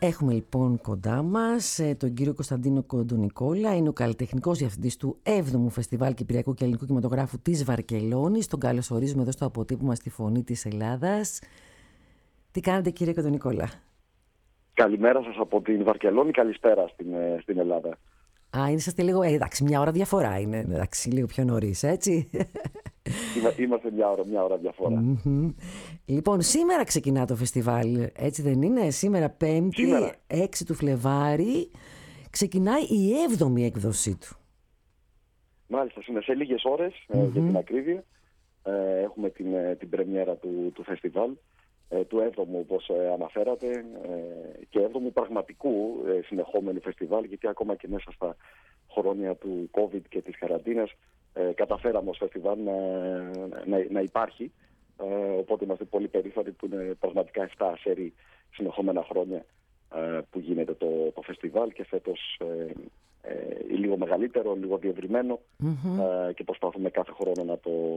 Έχουμε λοιπόν κοντά μας τον κύριο Κωνσταντίνο Κοντονικόλα, είναι ο καλλιτεχνικός διευθυντής του 7ου Φεστιβάλ Κυπριακού και Ελληνικού Κινηματογράφου της Βαρκελώνης. Τον καλωσορίζουμε εδώ στο αποτύπωμα στη Φωνή της Ελλάδας. Τι κάνετε, κύριε Κοντονικόλα? Καλημέρα σας από την Βαρκελόνη, καλησπέρα στην Ελλάδα. Είσαστε λίγο, εντάξει, μια ώρα διαφορά είναι, εντάξει, λίγο πιο νωρίς, έτσι. Είμαστε μια ώρα διαφορά. Mm-hmm. Λοιπόν, σήμερα ξεκινά το φεστιβάλ, έτσι δεν είναι? Σήμερα 5η, 6 του Φλεβάρι, ξεκινάει η 7η έκδοσή του. Μάλιστα, σε λίγες ώρες, για την ακρίβεια, έχουμε την πρεμιέρα του φεστιβάλ, του 7ου όπως αναφέρατε, και 7ου πραγματικού συνεχόμενου φεστιβάλ, γιατί ακόμα και μέσα στα χρόνια του COVID και της καραντίνας καταφέραμε ως φεστιβάλ να υπάρχει, οπότε είμαστε πολύ περήφανοι που είναι πραγματικά 7 σερί συνεχόμενα χρόνια που γίνεται το φεστιβάλ, και φέτος λίγο μεγαλύτερο, λίγο διευρυμένο, και προσπαθούμε κάθε χρόνο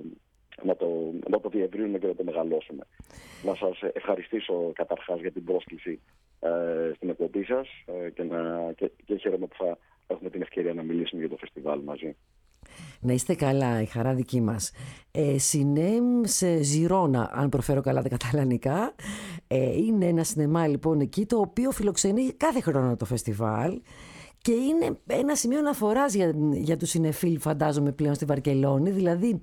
να το διευρύνουμε και να το μεγαλώσουμε. Να σας ευχαριστήσω καταρχάς για την πρόσκληση στην εκπομπή σας, και χαίρομαι που θα έχουμε την ευκαιρία να μιλήσουμε για το φεστιβάλ μαζί. Να είστε καλά, η χαρά δική μας. Σινέμ σε Ζιρόνα, αν προφέρω καλά τα καταλανικά. Είναι ένα σινεμά λοιπόν εκεί, το οποίο φιλοξενεί κάθε χρόνο το φεστιβάλ και είναι ένα σημείο αναφοράς για τους συνεφίλ, φαντάζομαι, πλέον στη Βαρκελόνη. Δηλαδή,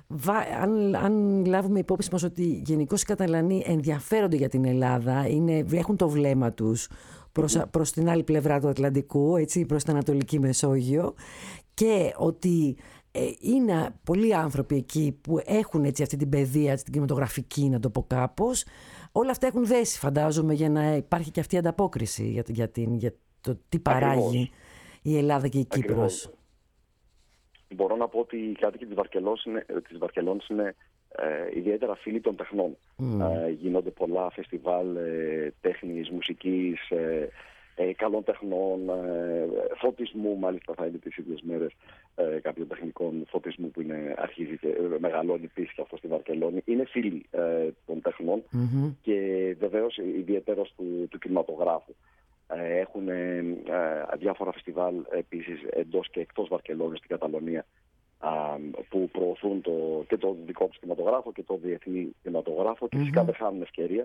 αν λάβουμε υπόψη μας ότι γενικώς οι Καταλανοί ενδιαφέρονται για την Ελλάδα, έχουν το βλέμμα τους προς την άλλη πλευρά του Ατλαντικού, έτσι, προς την Ανατολική Μεσόγειο, και ότι είναι πολλοί άνθρωποι εκεί που έχουν έτσι αυτή την παιδεία, την κινηματογραφική, να το πω κάπως, όλα αυτά έχουν δέσει, φαντάζομαι, για να υπάρχει και αυτή η ανταπόκριση για το τι παράγει η Ελλάδα και η Κύπρος. Μπορώ να πω ότι οι κάτοικοι της Βαρκελόνης είναι ιδιαίτερα φίλοι των τεχνών. Γίνονται πολλά φεστιβάλ τέχνης, μουσικής, καλών τεχνών, φωτισμού, μάλιστα θα είναι τις ίδιες μέρες κάποιων τεχνικών φωτισμού που αρχίζει και μεγαλώνει επίσης και αυτό στη Βαρκελόνη. Είναι φίλοι των τεχνών και βεβαίως ιδιαίτερος του κινηματογράφου. Έχουν διάφορα φεστιβάλ επίσης εντός και εκτός Βαρκελόνης στην Καταλωνία, που προωθούν και το δικό τους κινηματογράφο και το διεθνή κινηματογράφο, και φυσικά δεν χάνουν ευκαιρία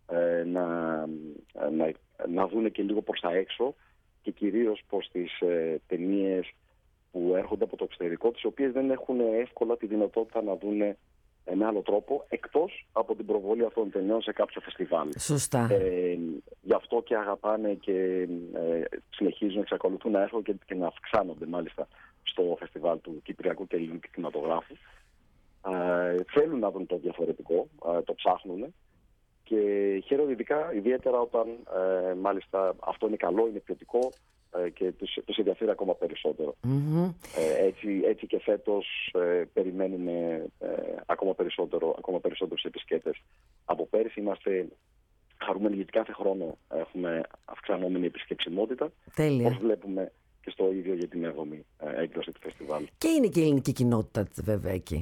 να δούνε και λίγο προς τα έξω, και κυρίως προς τις ταινίες που έρχονται από το εξωτερικό, τις οποίες δεν έχουν εύκολα τη δυνατότητα να δούνε με άλλο τρόπο, εκτός από την προβολή αυτών των ταινιών σε κάποιο φεστιβάλ. Σωστά. Γι' αυτό και αγαπάνε και συνεχίζουν, εξακολουθούν να έρχονται και να αυξάνονται μάλιστα στο φεστιβάλ του Κυπριακού και Ελληνικού Κινηματογράφου. Θέλουν να δουν το διαφορετικό, το ψάχνουν, και χαίρονται ιδιαίτερα όταν μάλιστα αυτό είναι καλό, είναι ποιοτικό, και τους ενδιαφέρει ακόμα περισσότερο. Έτσι και φέτος περιμένουμε ακόμα περισσότερους επισκέπτες από πέρυσι. Είμαστε χαρούμενοι γιατί κάθε χρόνο έχουμε αυξανόμενη επισκεψιμότητα. Τέλεια. Όπως βλέπουμε και στο ίδιο για την 7η έκδοση του φεστιβάλ. Και είναι και η ελληνική κοινότητα βέβαια εκεί.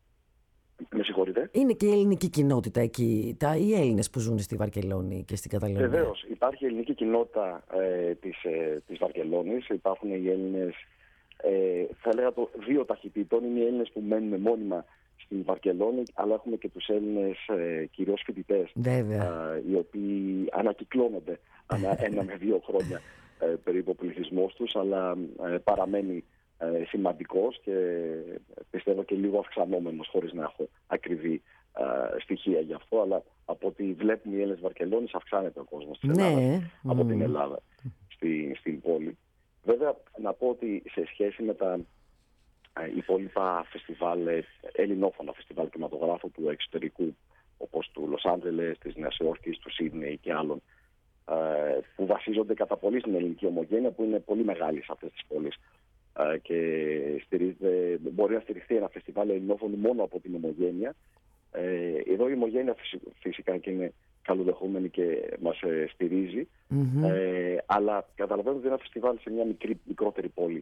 Με συγχωρείτε. Είναι και η ελληνική κοινότητα εκεί, οι Έλληνες που ζουν στη Βαρκελόνη και στην Καταλωνία. Βεβαίως, υπάρχει η ελληνική κοινότητα της Βαρκελόνης. Υπάρχουν οι Έλληνες, θα έλεγα δύο ταχυτήτων. Είναι οι Έλληνες που μένουν μόνιμα στην Βαρκελόνη, αλλά έχουμε και τους Έλληνες κυρίως φοιτητές, οι οποίοι ανακυκλώνονται ανά 1 με 2 χρόνια περίπου ο πληθυσμός τους, αλλά παραμένει σημαντικός και πιστεύω και λίγο αυξανόμενος, χωρίς να έχω ακριβή στοιχεία γι' αυτό, αλλά από ό,τι βλέπουμε οι Έλληνες Βαρκελόνης αυξάνεται ο κόσμος της Ελλάδας από την Ελλάδα στην πόλη. Βέβαια να πω ότι σε σχέση με τα υπόλοιπα φεστιβάλ, ελληνόφωνα φεστιβάλ κινηματογράφου του εξωτερικού, όπως του Λος Άντζελες, της Νέας Υόρκης, του Σίδνεϊ και άλλων, που βασίζονται κατά πολύ στην ελληνική ομογένεια, που είναι πολύ μεγάλη σε αυτές τις πόλεις, και μπορεί να στηριχθεί ένα φεστιβάλ ελληνόφωνο μόνο από την ομογένεια. Εδώ η ομογένεια φυσικά και είναι καλοδεχόμενη και μας στηρίζει, αλλά καταλαβαίνω ότι είναι ένα φεστιβάλ σε μια μικρότερη πόλη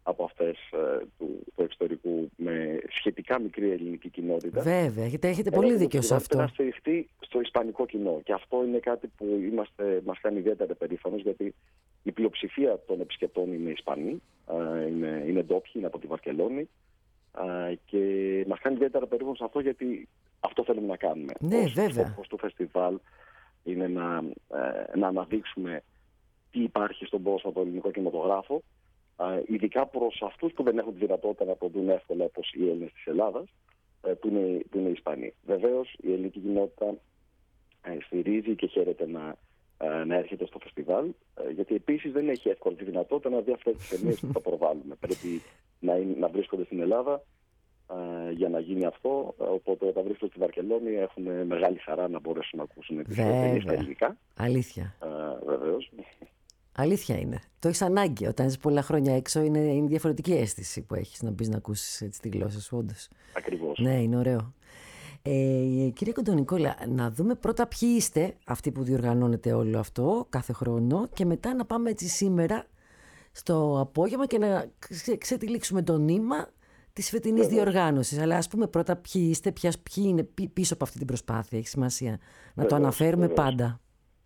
από αυτές του εξωτερικού, με σχετικά μικρή ελληνική κοινότητα. Βέβαια, έχετε πολύ δίκιο σε αυτό. Να στηριχτεί στο ισπανικό κοινό. Και αυτό είναι κάτι που μας κάνει ιδιαίτερα περήφανος, γιατί η πλειοψηφία των επισκεπτών είναι Ισπανοί, είναι ντόπιοι, είναι από τη Βαρκελόνη. Και μας κάνει ιδιαίτερα περήφανος αυτό, γιατί αυτό θέλουμε να κάνουμε. Ναι, βέβαια. Ο στόχος του φεστιβάλ είναι να αναδείξουμε τι υπάρχει στον πρόσφατο ελληνικό κινηματογράφο, ειδικά προς αυτούς που δεν έχουν τη δυνατότητα να το δουν εύκολα, όπως οι Έλληνες της Ελλάδας, που είναι οι Ισπανοί. Βεβαίως, η ελληνική κοινότητα στηρίζει και χαίρεται να έρχεται στο φεστιβάλ, γιατί επίσης δεν έχει εύκολη τη δυνατότητα να δει αυτές τις ταινίες που θα προβάλλουμε. Πρέπει να βρίσκονται στην Ελλάδα για να γίνει αυτό. Οπότε όταν βρίσκονται στη Βαρκελόνη έχουν μεγάλη χαρά να μπορέσουν να ακούσουν τις ταινίες στα ελληνικά. Αλήθεια. Βεβαίως. Αλήθεια είναι. Το έχεις ανάγκη. Όταν είσαι πολλά χρόνια έξω, είναι διαφορετική αίσθηση που έχεις να μπεις να ακούσεις τη γλώσσα σου, όντως. Ακριβώς. Ναι, είναι ωραίο. Κύριε Κοντονικόλα, να δούμε πρώτα ποιοι είστε αυτοί που διοργανώνετε όλο αυτό κάθε χρόνο, και μετά να πάμε έτσι σήμερα στο απόγευμα και να ξετυλίξουμε το νήμα της φετινής διοργάνωσης. Αλλά ας πούμε πρώτα ποιοι είστε, ποιοι είναι πίσω από αυτή την προσπάθεια. Έχει σημασία να το αναφέρουμε πάντα.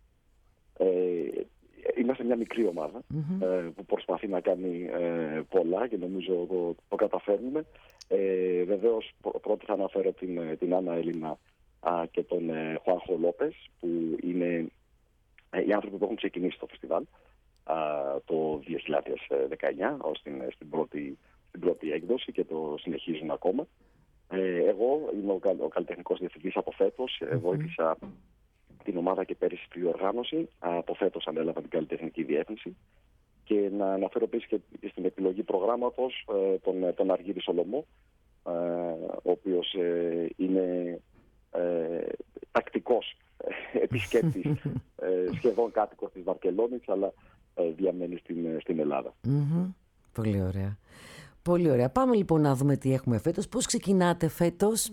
Είμαστε μια μικρή ομάδα που προσπαθεί να κάνει πολλά και νομίζω το καταφέρνουμε. Βεβαίως πρώτα θα αναφέρω την Άννα Έλληνα και τον Χουάνχο Λόπες, που είναι οι άνθρωποι που έχουν ξεκινήσει το φεστιβάλ το 2019 ως στην πρώτη έκδοση και το συνεχίζουν ακόμα. Εγώ είμαι ο καλλιτεχνικός διευθυντής από φέτος. Βοήθησα την ομάδα και πέρυσι στη διοργάνωση. Από φέτος ανέλαβα την καλλιτεχνική διεύθυνση. Και να αναφέρω επίσης και στην επιλογή προγράμματος τον Αργύρη Σολομό, ο οποίος είναι τακτικός επισκέπτης, σχεδόν κάτοικος της Βαρκελόνης, αλλά διαμένει στην Ελλάδα. Πολύ ωραία. Πολύ ωραία. Πάμε λοιπόν να δούμε τι έχουμε φέτος. Πώς ξεκινάτε φέτος?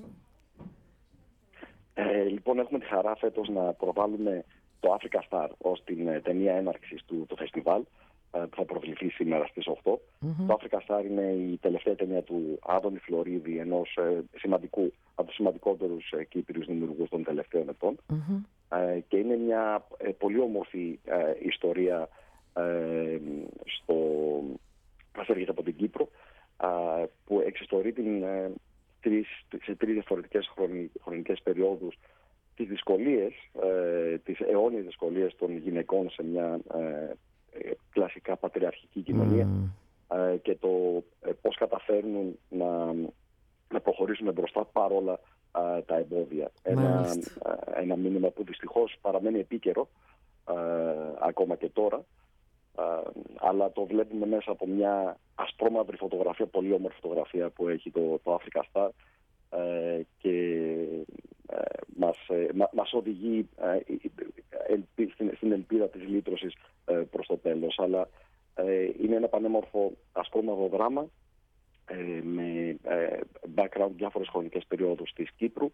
Λοιπόν, έχουμε τη χαρά φέτος να προβάλλουμε το Africa Star ως την ταινία έναρξης του φεστιβάλ, που θα προβληθεί σήμερα στις 8. Το Africa Star είναι η τελευταία ταινία του Άδωνη Φλωρίδη, ενός από τους σημαντικότερους Κύπριους δημιουργούς των τελευταίων ετών. Και είναι μια πολύ όμορφη ιστορία που έρχεται από την Κύπρο, που εξιστορεί σε τρεις διαφορετικές χρονικές περιόδους τις δυσκολίες, τις αιώνιες δυσκολίες των γυναικών σε μια κλασικά πατριαρχική κοινωνία, και το πώς καταφέρνουν να προχωρήσουν μπροστά παρόλα τα εμπόδια. Ένα μήνυμα που δυστυχώς παραμένει επίκαιρο ακόμα και τώρα, αλλά το βλέπουμε μέσα από μια ασπρόμαυρη φωτογραφία, πολύ όμορφη φωτογραφία που έχει το Africa Star, και μας οδηγεί στην ελπίδα της λύτρωσης προς το τέλος. Αλλά είναι ένα πανέμορφο ασπρόμαυρο δράμα με background διάφορες χρονικές περιόδους της Κύπρου,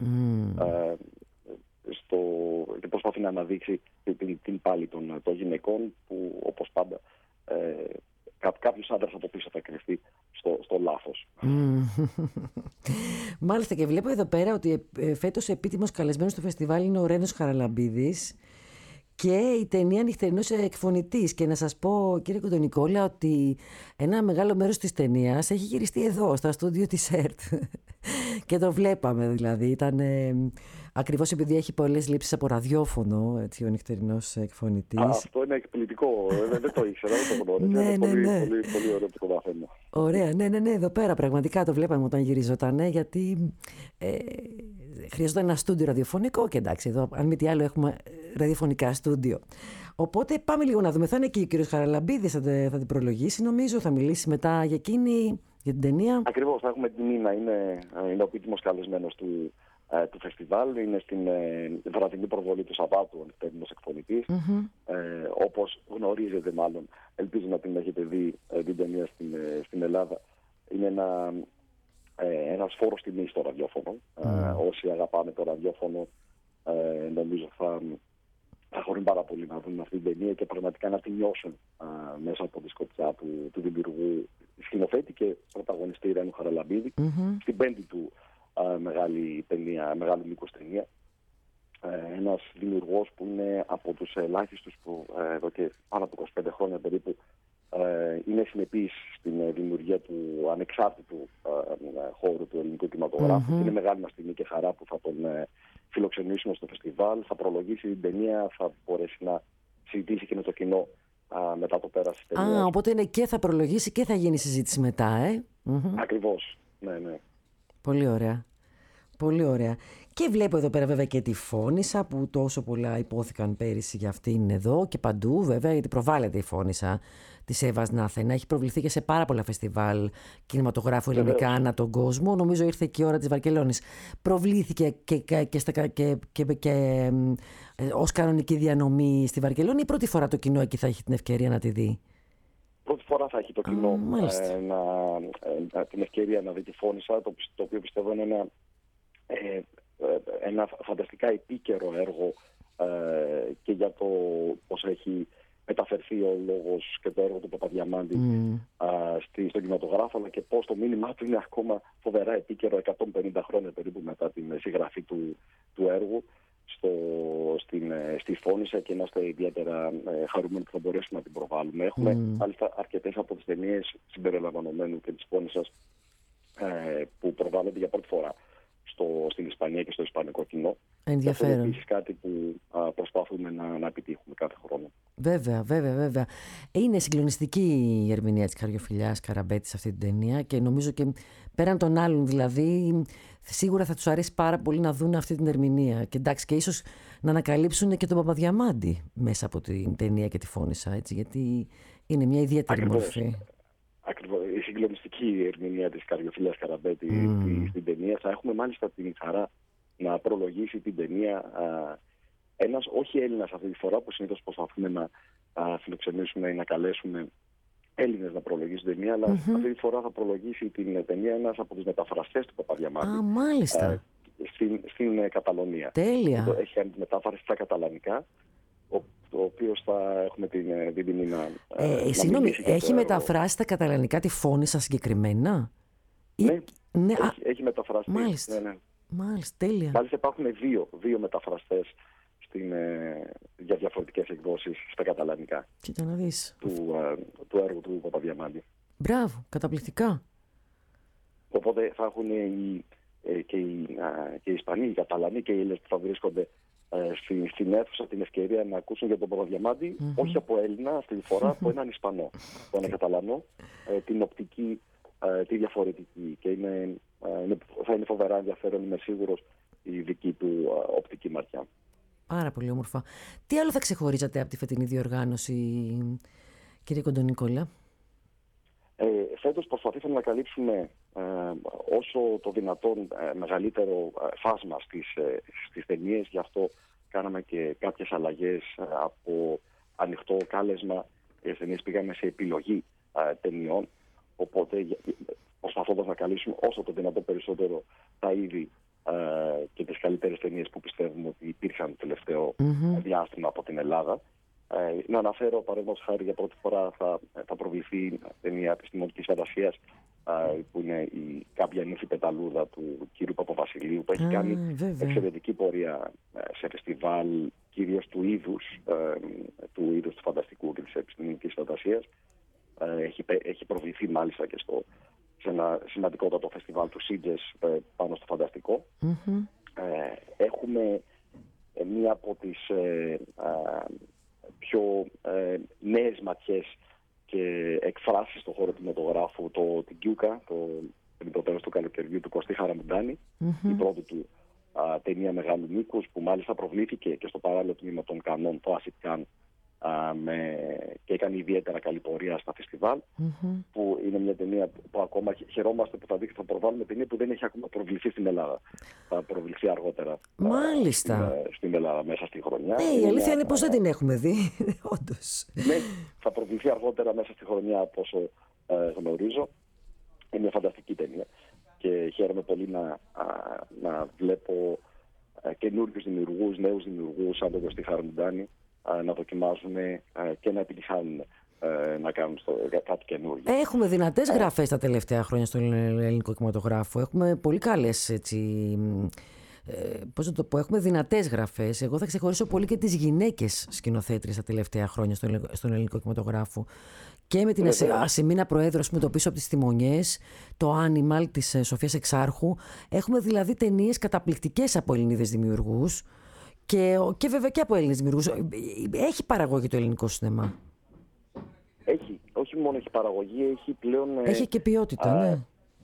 και προσπαθεί να αναδείξει την πάλη των γυναικών, που όπως πάντα κάποιος άντρας από πίσω θα κρυφτεί στο λάθος. Μάλιστα, και βλέπω εδώ πέρα ότι φέτος επίτιμος καλεσμένος στο φεστιβάλ είναι ο Ρένος Χαραλαμπίδης και η ταινία Νυχτερινός εκφωνητής. Και να σας πω, κύριε Κοντονικόλα, ότι ένα μεγάλο μέρος της ταινίας έχει γυριστεί εδώ, στα στούντιο της ΕΡΤ. Και το βλέπαμε δηλαδή. Ήταν ακριβώς επειδή έχει πολλές λήψεις από ραδιόφωνο, έτσι, ο Νυχτερινός εκφωνητής. Αυτό είναι εκπληκτικό. Δεν το ήξερα, δεν το γνώριζα. Είναι πολύ ωραίο που το μαθαίνω. Ωραία, ναι, εδώ πέρα πραγματικά το βλέπαμε όταν γυριζόταν, γιατί χρειαζόταν ένα στούντιο ραδιοφωνικό, και εντάξει, εδώ αν μη τι άλλο έχουμε ραδιοφωνικά στούντιο. Οπότε πάμε λίγο να δούμε. Θα είναι και ο κύριος Χαραλαμπίδης, θα την προλογίσει νομίζω, θα μιλήσει μετά για εκείνη, για την ταινία. Ακριβώς, θα έχουμε τιμή να είναι ο επίτιμος καλεσμένος του φεστιβάλ. Είναι στην βραδινή προβολή του Σαββάτου ο νυχτερινός εκφωνητής. Όπως γνωρίζετε μάλλον, ελπίζω να την έχετε δει την ταινία στην Ελλάδα. Είναι ένας φόρος τιμής στο ραδιόφωνο. Όσοι αγαπάνε το ραδιόφωνο, νομίζω θα χωρούν πάρα πολύ να δουν αυτή την ταινία και πραγματικά να τη νιώσουν μέσα από τη σκοπιά του δημιουργού σκηνοθέτη και πρωταγωνιστή Ρένου Χαραλαμπίδη, στην πέμπτη του μεγάλη μήκους ταινία. Ένας δημιουργός που είναι από τους ελάχιστους που εδώ και πάνω από 25 χρόνια περίπου είναι συνεπής στην δημιουργία του ανεξάρτητου χώρου του ελληνικού κινηματογράφου. Και είναι μεγάλη μας τιμή και χαρά που θα τον φιλοξενήσουμε στο φεστιβάλ. Θα προλογίσει την ταινία, θα μπορέσει να συζητήσει και με το κοινό μετά το πέρας της ταινίας. Οπότε είναι και θα προλογίσει και θα γίνει συζήτηση μετά, Ακριβώς, ναι. Πολύ ωραία. Πολύ ωραία. Και βλέπω εδώ πέρα βέβαια και τη Φώνισσα που τόσο πολλά υπόθηκαν πέρυσι για αυτήν εδώ και παντού βέβαια, γιατί προβάλλεται η Φώνισσα της Εύας Νάθενα. Έχει προβληθεί και σε πάρα πολλά φεστιβάλ κινηματογράφου ελληνικά ανά τον κόσμο. Νομίζω ήρθε και η ώρα της Βαρκελόνης. Προβλήθηκε και ως κανονική διανομή στη Βαρκελόνη ή πρώτη φορά το κοινό εκεί θα έχει την ευκαιρία να τη δει? Πρώτη φορά θα έχει το κοινό την ευκαιρία να δει τη Φώνισσα, το οποίο πιστεύω είναι ένα φανταστικά επίκαιρο έργο και για το πώς έχει μεταφερθεί ο λόγος και το έργο του Παπαδιαμάντη στον κινηματογράφο, αλλά και πώς το μήνυμά του είναι ακόμα φοβερά επίκαιρο 150 χρόνια περίπου μετά την συγγραφή του έργου στη Φώνισσα, και είμαστε ιδιαίτερα χαρούμενοι που θα μπορέσουμε να την προβάλλουμε. Έχουμε μάλιστα αρκετές από τις ταινίες συμπεριλαμβανομένου και της Φώνισσας που προβάλλονται για πρώτη φορά στην Ισπανία και στο ισπανικό κοινό. Ενδιαφέρον. Αυτό είναι επίσης κάτι που προσπαθούμε να επιτύχουμε κάθε χρόνο. Βέβαια. Είναι συγκλονιστική η ερμηνεία της Καριοφιλιάς Καραμπέτη σε αυτή την ταινία και νομίζω και πέραν των άλλων δηλαδή σίγουρα θα τους αρέσει πάρα πολύ να δουν αυτή την ερμηνεία και εντάξει και ίσως να ανακαλύψουν και τον Παπαδιαμάντη μέσα από την ταινία και τη Φώνισσα, έτσι, γιατί είναι μια ιδιαίτερη μορφή. Ακριβώς. Η συγκλονιστική ερμηνεία της Καριοφιλιάς Καραμπέτη στην ταινία. Θα έχουμε μάλιστα την χαρά να προλογίσει την ταινία ένας όχι Έλληνας αυτή τη φορά, που συνήθως προσπαθούμε να φιλοξενήσουμε ή να καλέσουμε Έλληνες να προλογίσουν την ταινία, αλλά αυτή τη φορά θα προλογίσει την ταινία ένας από τους μεταφραστές του Παπαδιαμάντη. Μάλιστα. Στην Καταλωνία. Τέλεια. Έχει κάνει τη μετάφραση στα καταλανικά, το οποίο θα έχουμε την τιμή να συγγνώμη, έχει μεταφράσει στα καταλανικά τη Φώνισσα συγκεκριμένα? Ναι, έχει μεταφράσει. Μάλιστα. Ναι. Μάλιστα, τέλεια. Μάλιστα υπάρχουν δύο μεταφραστές για διαφορετικές εκδόσεις στα καταλανικά. Κοίτα να δεις. Του έργου του Παπαδιαμάντη. Μπράβο, καταπληκτικά. Οπότε θα έχουν και οι Ισπανοί, οι Καταλανοί και οι Έλληνες που θα βρίσκονται στην αίθουσα την ευκαιρία να ακούσουν για τον Παπαδιαμάντη, όχι από Έλληνα αυτή τη φορά, από έναν Ισπανό, από έναν Καταλανό, την οπτική, τη διαφορετική. Και θα είναι φοβερά ενδιαφέρον, είμαι σίγουρος, η δική του οπτική ματιά. Πάρα πολύ όμορφα. Τι άλλο θα ξεχωρίζατε από τη φετινή διοργάνωση, κύριε Κοντονικόλα? Φέτος προσπαθήσαμε να καλύψουμε όσο το δυνατόν μεγαλύτερο φάσμα στις ταινίες, γι' αυτό κάναμε και κάποιες αλλαγές από ανοιχτό κάλεσμα. Οι ταινίες πήγαμε σε επιλογή ταινιών, οπότε προσπαθώντας να καλύψουμε όσο το δυνατόν περισσότερο τα είδη και τις καλύτερες ταινίες που πιστεύουμε ότι υπήρχαν το τελευταίο διάστημα από την Ελλάδα. Να αναφέρω παραδείγματος χάρη, για πρώτη φορά θα προβληθεί ταινία επιστημονικής φαντασίας που είναι η Κάποια νύφη πεταλούδα του κύριου Παπαβασιλείου, που έχει κάνει εξαιρετική πορεία σε φεστιβάλ κυρίως του είδους του φανταστικού και της επιστημονικής φαντασίας. Έχει προβληθεί μάλιστα και σε ένα σημαντικότατο φεστιβάλ του Σίτζες πάνω στο φανταστικό. Έχουμε μία από τις πιο νέες ματιές και εκφράσεις στον χώρο του κινηματογράφου, την Κιούκα, την πρωτεύουσα του καλοκαιριού του Κωστή Χαραμουντάνη, η πρώτη του ταινία μεγάλου μήκους, που μάλιστα προβλήθηκε και στο παράλληλο τμήμα των Κανών, το Acid Can, και έκανε ιδιαίτερα καλή πορεία στα φεστιβάλ, που είναι μια ταινία που ακόμα χαιρόμαστε που θα προβάλλουμε ταινία που δεν έχει ακόμα προβληθεί στην Ελλάδα. Θα προβληθεί αργότερα. Μάλιστα. Στην Ελλάδα μέσα στη χρονιά. Ναι, η αλήθεια είναι πως δεν την έχουμε δει, όντως. Ναι, θα προβληθεί αργότερα μέσα στη χρονιά, από όσο γνωρίζω. Είναι μια φανταστική ταινία και χαίρομαι πολύ να βλέπω καινούριους δημιουργούς, νέους δημιουργούς σαν τον Κωστή Χαραμουντάνη να δοκιμάζουν και να επιτυχάνουν να κάνουν κάτι καινούργιο. Έχουμε δυνατές γραφές τα τελευταία χρόνια στον ελληνικό κινηματογράφο. Έχουμε πολύ καλές, έτσι, πώς να το πω, έχουμε δυνατές γραφές. Εγώ θα ξεχωρίσω πολύ και τις γυναίκες σκηνοθέτριες τα τελευταία χρόνια στον ελληνικό κινηματογράφο. Και με την Ασημίνα Προέδρο, το πίσω από τις τιμονιές, το Animal της Σοφίας Εξάρχου. Έχουμε δηλαδή ταινίες καταπληκτικές από Ελληνίδες δημιουργούς και βέβαια και από Έλληνες δημιουργούς. Έχει παραγωγή το ελληνικό σινεμά. Έχει. Όχι μόνο έχει παραγωγή, έχει πλέον... Έχει και ποιότητα, ναι.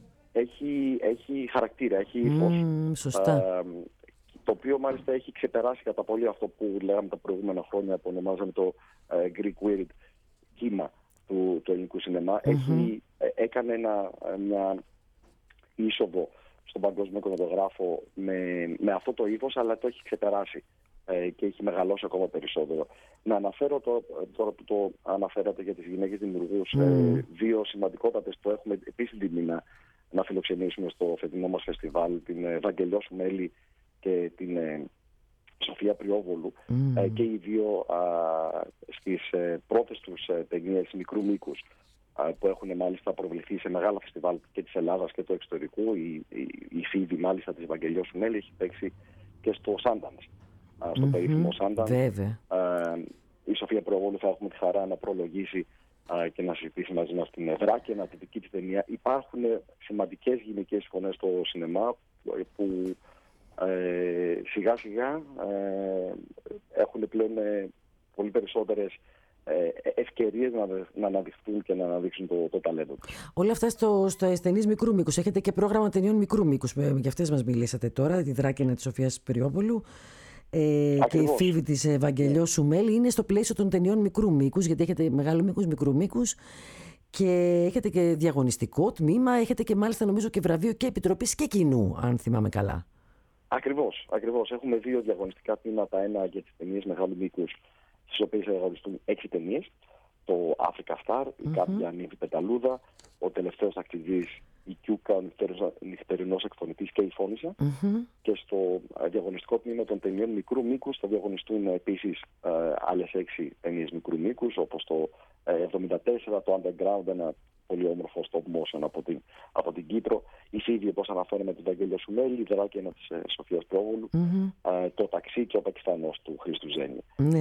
Έχει χαρακτήρα, έχει ύφος. Σωστά. Το οποίο μάλιστα έχει ξεπεράσει κατά πολύ αυτό που λέγαμε τα προηγούμενα χρόνια, που ονομάζαμε το Greek Weird κύμα του ελληνικού σινεμά. Έκανε μια είσοδο στον παγκόσμιο κινηματογράφο με αυτό το ύφος, αλλά το έχει ξεπεράσει και έχει μεγαλώσει ακόμα περισσότερο. Να αναφέρω τώρα που το αναφέρατε για τις γυναίκες δημιουργούς, δύο σημαντικότατες που έχουμε επίσης την τιμή να φιλοξενήσουμε στο φετινό μας φεστιβάλ, την Βαγγελιό Σουμέλη και την Σοφία Πριόβολου, και οι δύο στις πρώτες τους ταινίες μικρού μήκους, που έχουν μάλιστα προβληθεί σε μεγάλα φεστιβάλ και της Ελλάδας και του εξωτερικού. Η Φίβη μάλιστα της Βαγγελιό Σουμέλη έχει παίξει και στο Sundance, στο περίφημο Sundance. Η Σοφία Πριόβολου θα έχουμε τη χαρά να προλογίσει και να συζητήσει μαζί μας την Δράκαινα, τη δική της ταινία. Υπάρχουν σημαντικές γυναικές φωνές στο σινεμά που σιγά σιγά έχουν πλέον πολύ περισσότερες ευκαιρίες να αναδειχθούν και να αναδείξουν το ταλέντο τους. Όλα αυτά στο ταινίες μικρού μήκους. Έχετε και πρόγραμμα ταινιών μικρού μήκους. Για αυτές μας μιλήσατε τώρα, τη Δράκαινα της Σοφίας Πριόβολου. Και η Φίβη της Βαγγελιό Σουμέλη είναι στο πλαίσιο των ταινιών μικρού μήκους, γιατί έχετε μεγάλου μήκους, μικρού μήκους και έχετε και διαγωνιστικό τμήμα, έχετε και μάλιστα νομίζω και βραβείο και επιτροπής και κοινού, αν θυμάμαι καλά. Ακριβώς. Έχουμε δύο διαγωνιστικά τμήματα, ένα για τις ταινίες μεγάλου μήκους, στις οποίες θα διαγωνιστούν 6 ταινίες, το Africa Star, η Κάποια Νύφη Πεταλούδα, ο Τελευταίος Ταξιδής, η Κιούκα, ο Νυχτερινός Εκφωνητής και η Φώνησα. Και στο διαγωνιστικό τμήμα των ταινιών μικρού μήκους θα διαγωνιστούν επίσης άλλες 6 ταινίες μικρού μήκους, όπως το 74, το Underground, ένα πολύ όμορφο stop motion από την Κύπρο, η Φίβη, όπως αναφέραμε, του Βαγγέλιο Σουμέλη, η Δράκαινα της Σοφίας Πρόβολου, το Ταξί και ο Πακιστανός του Χρήστου Ζένη.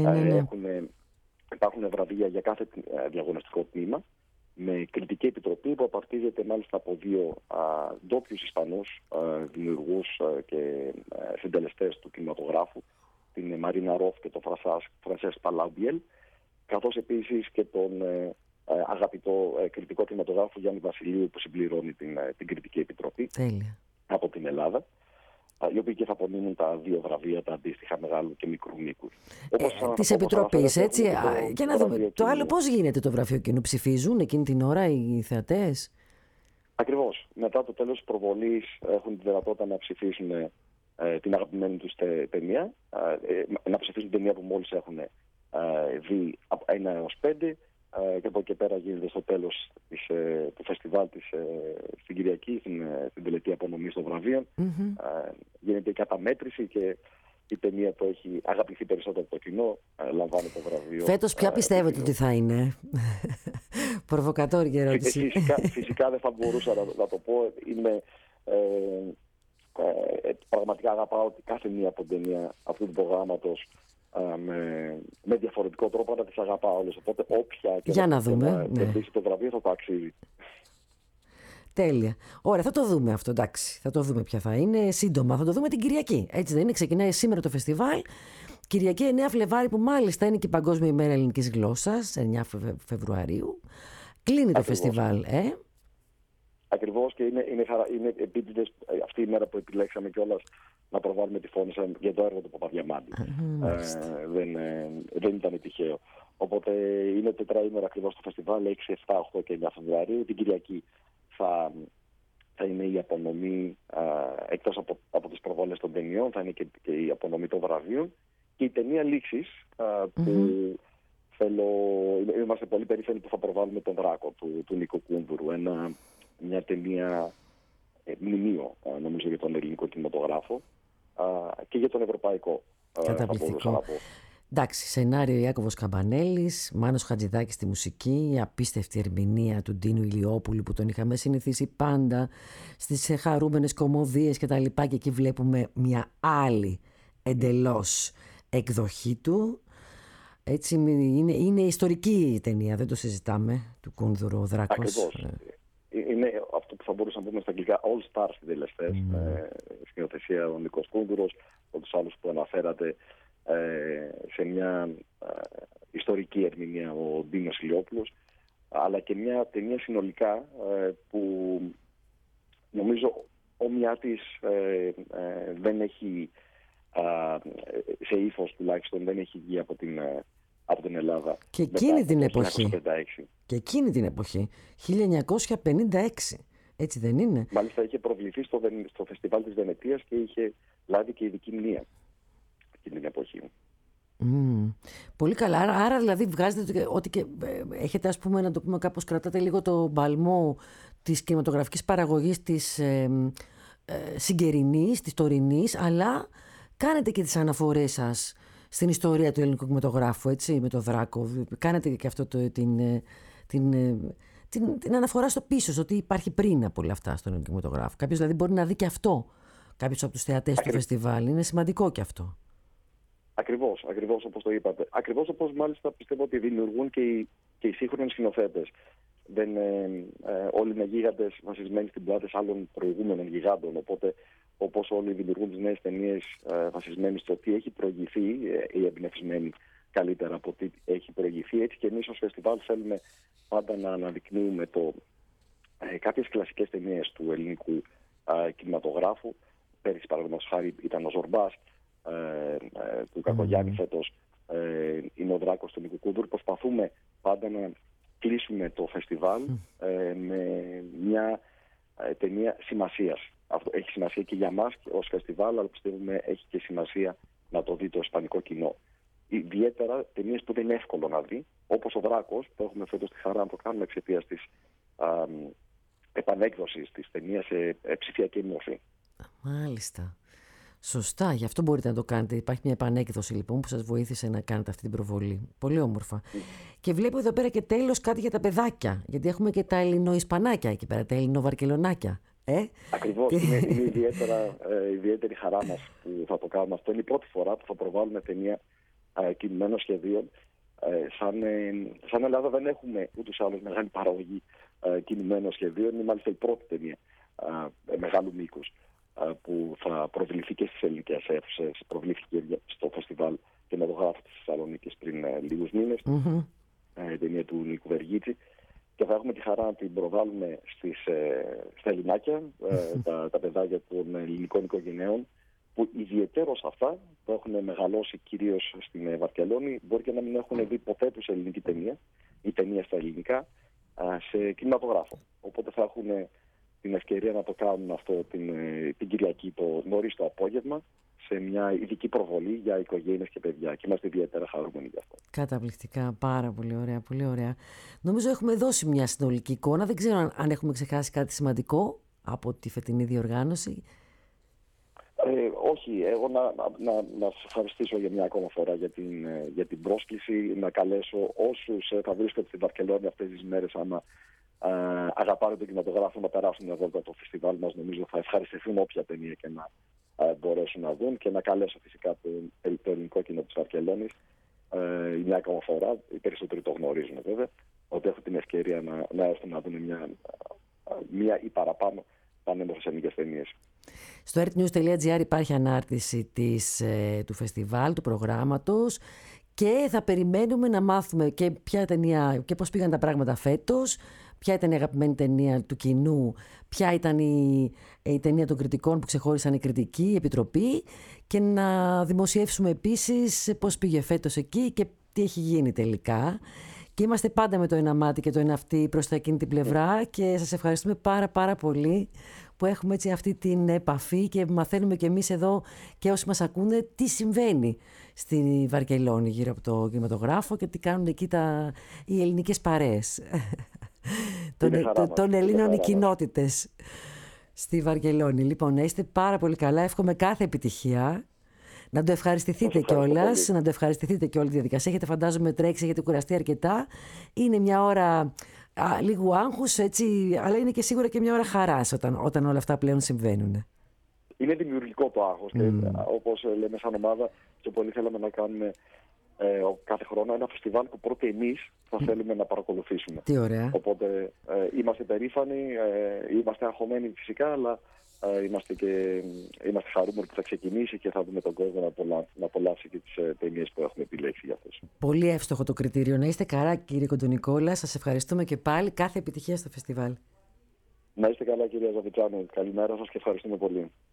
Υπάρχουν βραβεία για κάθε διαγωνιστικό τμήμα, με κριτική επιτροπή που απαρτίζεται μάλιστα από δύο ντόπιους Ισπανούς δημιουργούς και συντελεστές του κινηματογράφου, την Μαρίνα Ρόφ και τον Φρανσές Παλαμπιέλ, καθώς επίσης και τον αγαπητό κριτικό κινηματογράφο Γιάννη Βασιλείου, που συμπληρώνει την κριτική επιτροπή. Τέλεια. Από την Ελλάδα, οι οποίοι και θα απονείμουν τα δύο βραβεία, τα αντίστοιχα μεγάλου και μικρού μήκους. Της Επιτροπής, έτσι. Για να δούμε. Το άλλο πώς γίνεται το βραβείο κοινού? Ψηφίζουν εκείνη την ώρα οι θεατές? Ακριβώς. Μετά το τέλος της προβολής έχουν τη δυνατότητα να ψηφίσουν την αγαπημένη τους ταινία, να ψηφίσουν την ταινία που μόλις έχουν δει από 1 έως 5, και από εκεί πέρα γίνεται στο τέλος του φεστιβάλ στην Κυριακή, στην τελετή απονομή των βραβείων. Γίνεται η καταμέτρηση και η ταινία που έχει αγαπηθεί περισσότερο από το κοινό λαμβάνει το βραβείο. Φέτος ποια πιστεύετε ότι θα είναι? Προβοκατόρικη ερώτηση. Φυσικά δεν θα μπορούσα να το πω. Πραγματικά αγαπάω κάθε μία από την ταινία αυτού του προγράμματος με διαφορετικό τρόπο, να τις αγαπάω όλες. Οπότε όποια και για να δούμε, κερδίσει το βραβείο θα το αξίζει. Τέλεια. Ωραία, θα το δούμε αυτό, εντάξει. Θα το δούμε ποια θα είναι σύντομα. Θα το δούμε την Κυριακή. Έτσι δεν είναι? Ξεκινάει σήμερα το φεστιβάλ. Κυριακή 9 Φλεβάρι, που μάλιστα είναι και η Παγκόσμια ημέρα ελληνικής γλώσσας, 9 Φεβρουαρίου. Κλείνει το φεστιβάλ, Ακριβώς, και είναι επίτηδες αυτή η μέρα που επιλέξαμε κιόλας να προβάλλουμε τη Φώνησα για το έργο του Παπαδιαμάντη. Δεν ήταν τυχαίο. Οπότε είναι τετραήμερα ακριβώς το φεστιβάλ, 6, 7, 8 και 9 Φεβρουαρίου. Την Κυριακή θα είναι η απονομή, εκτός από τις προβόλες των ταινιών, θα είναι και η απονομή των βραβείων και η ταινία λήξης, που είμαστε πολύ περήφανοι που θα προβάλλουμε τον Δράκο του Νίκο Κούνδουρου, μια ταινία μνημείο, νομίζω, για τον ελληνικό κινηματογράφο και για τον ευρωπαϊκό, θα μπορούσα να πω. Εντάξει, σενάριο Ιάκωβος Καμπανέλης, Μάνος Χατζηδάκης στη μουσική, η απίστευτη ερμηνεία του Ντίνου Ηλιόπουλου που τον είχαμε συνηθίσει πάντα στις χαρούμενες κωμωδίες και τα λοιπά, και εκεί βλέπουμε μια άλλη εντελώς εκδοχή του. Έτσι είναι ιστορική η ταινία, δεν το συζητάμε, του Κούνδουρου ο Δράκος. Ακριβώς. Είναι αυτό που θα μπορούσαμε να πούμε στα αγγλικά all stars συντελεστές. Σκηνοθεσία ο Νίκος Κούνδουρος, από τους άλλους που αναφέρατε, σε μια ιστορική ερμηνεία ο Ντίνος Ηλιόπουλος, αλλά και μια ταινία συνολικά που νομίζω όμοιά της δεν έχει, σε ύφος τουλάχιστον, δεν έχει βγει από την Ελλάδα. Και εκείνη την εποχή. Και εκείνη την εποχή, 1956. Έτσι δεν είναι? Μάλιστα είχε προβληθεί στο Φεστιβάλ της Βενετίας και είχε λάβει και ειδική μνήμα εκείνη την εποχή. Πολύ καλά. Άρα δηλαδή βγάζετε ότι και έχετε, ας πούμε, να το πούμε κάπως, κρατάτε λίγο το μπαλμό της κινηματογραφικής παραγωγής της συγκαιρινής, της τωρινής, αλλά κάνετε και τις αναφορές σας στην ιστορία του ελληνικού κινηματογράφου, έτσι, με το Δράκο. Κάνετε και αυτό την αναφορά στο πίσω, ότι υπάρχει πριν από όλα αυτά στον ελληνικό κινηματογράφο. Κάποιος δηλαδή μπορεί να δει και αυτό, κάποιος από τους θεατές του φεστιβάλ. Είναι σημαντικό και αυτό. Ακριβώς όπως το είπατε. Ακριβώς όπως μάλιστα πιστεύω ότι δημιουργούν και οι σύγχρονοι σκηνοθέτες. Όλοι είναι γίγαντες βασισμένοι στην πλάτες άλλων προηγούμενων γιγάντων. Οπότε, όπως όλοι δημιουργούν τις νέες ταινίες βασισμένοι στο τι έχει προηγηθεί ή εμπνευσμένοι καλύτερα από τι έχει προηγηθεί, έτσι και εμείς ως φεστιβάλ θέλουμε πάντα να αναδεικνύουμε κάποιες κλασικές ταινίες του ελληνικού κινηματογράφου. Πέρυσι, παραδείγματος χάρη, ήταν ο Ζορμπάς του Κακογιάννη, φέτος είναι ο Δράκος του Νίκου Κούνδουρου. Προσπαθούμε πάντα να κλείσουμε το φεστιβάλ με μια ταινία σημασίας. Αυτό έχει σημασία και για μας ως φεστιβάλ, αλλά πιστεύουμε έχει και σημασία να το δει το ισπανικό κοινό. Ιδιαίτερα ταινίες που δεν είναι εύκολο να δει, όπως ο Δράκος, που έχουμε φέτος τη χαρά να το κάνουμε εξαιτίας της επανέκδοσης της ταινίας σε ψηφιακή μορφή. Μάλιστα. Σωστά, γι' αυτό μπορείτε να το κάνετε. Υπάρχει μια επανέκδοση λοιπόν που σας βοήθησε να κάνετε αυτή την προβολή. Πολύ όμορφα. Και βλέπω εδώ πέρα και τέλος κάτι για τα παιδάκια. Γιατί έχουμε και τα ελληνοϊσπανάκια εκεί πέρα, τα ελληνοβαρκελονάκια. Ακριβώς. Είναι ιδιαίτερη χαρά μας που θα το κάνουμε αυτό. Είναι η πρώτη φορά που θα προβάλλουμε ταινία κινημένων σχεδίων. Σαν Ελλάδα δεν έχουμε ούτως ή άλλως μεγάλη παραγωγή κινημένων σχεδίων. Είναι μάλιστα η πρώτη ταινία μεγάλου μήκους που θα προβληθεί και στις ελληνικές αίθουσες. Προβλήθηκε στο φεστιβάλ κινηματογράφου της Θεσσαλονίκης πριν λίγους μήνες. Η ταινία του Νίκου Βεργίτση. Και θα έχουμε τη χαρά να την προβάλλουμε στα Ελληνάκια, τα παιδάκια των ελληνικών οικογενειών, που ιδιαιτέρως αυτά που έχουν μεγαλώσει κυρίως στην Βαρκελόνη μπορεί και να μην έχουν δει ποτέ τους ελληνική ταινία ή ταινία στα ελληνικά σε κινηματογράφο. Οπότε θα έχουν την ευκαιρία να το κάνουν αυτό την Κυριακή νωρίς το απόγευμα, σε μια ειδική προβολή για οικογένειες και παιδιά. Και είμαστε ιδιαίτερα χαρούμενοι γι' αυτό. Καταπληκτικά. Πάρα πολύ ωραία. Πολύ ωραία. Νομίζω έχουμε δώσει μια συνολική εικόνα. Δεν ξέρω αν έχουμε ξεχάσει κάτι σημαντικό από τη φετινή διοργάνωση. Όχι. Εγώ να σας ευχαριστήσω για μια ακόμα φορά για την πρόσκληση. Να καλέσω όσους θα βρίσκονται στην Βαρκελόνη αυτές τις μέρες, άμα αγαπάνε τον κινηματογράφο, να περάσουν μια βόλτα το φεστιβάλ μας. Νομίζω θα ευχαριστηθούν όποια ταινία και να μπορέσουν να δουν, και να καλέσω φυσικά το ελληνικό κοινό της Βαρκελόνης μια ακόμα φορά. Οι περισσότεροι το γνωρίζουν βέβαια, ότι έχουν την ευκαιρία να έρθουν να δουν μια ή παραπάνω πανέμορφες ελληνικές ταινίες. Στο artnews.gr υπάρχει ανάρτηση του φεστιβάλ, του προγράμματος, και θα περιμένουμε να μάθουμε και ποια ταινία και πώς πήγαν τα πράγματα φέτος, ποια ήταν η αγαπημένη ταινία του κοινού, ποια ήταν η ταινία των κριτικών που ξεχώρισαν η κριτική, η επιτροπή, και να δημοσιεύσουμε επίσης πώς πήγε φέτος εκεί και τι έχει γίνει τελικά. Και είμαστε πάντα με το ένα μάτι και το ένα αυτή προς τα εκείνη την πλευρά, και σας ευχαριστούμε πάρα πολύ που έχουμε έτσι αυτή την επαφή και μαθαίνουμε και εμείς εδώ και όσοι μας ακούνε τι συμβαίνει στη Βαρκελόνη γύρω από το κινηματογράφο και τι κάνουν εκεί οι ελληνικές παρέες των Ελλήνων οι κοινότητες στη Βαρκελόνη. Λοιπόν, να είστε πάρα πολύ καλά, εύχομαι κάθε επιτυχία, Να το ευχαριστηθείτε κιόλας, να το ευχαριστηθείτε και όλη τη διαδικασία. Έχετε, φαντάζομαι, τρέξει, έχετε κουραστεί αρκετά. Είναι μια ώρα λίγου άγχους, έτσι, αλλά είναι και σίγουρα και μια ώρα χαράς όταν όλα αυτά πλέον συμβαίνουν. Είναι δημιουργικό το άγχος και όπως λέμε σαν ομάδα, πιο πολύ θέλαμε να κάνουμε κάθε χρόνο ένα φεστιβάλ που πρώτα εμείς θα θέλουμε να παρακολουθήσουμε. Τι ωραία. Οπότε είμαστε περήφανοι, είμαστε αγχωμένοι φυσικά, αλλά είμαστε χαρούμενοι που θα ξεκινήσει και θα δούμε τον κόσμο να απολαύσει και τις ταινίες που έχουμε επιλέξει για αυτές. Πολύ εύστοχο το κριτήριο. Να είστε καλά, κύριε Κοντονικόλα. Σας ευχαριστούμε και πάλι. Κάθε επιτυχία στο φεστιβάλ. Να είστε καλά, κυρία Ζαβιτσάνου. Καλημέρα σας και ευχαριστούμε πολύ.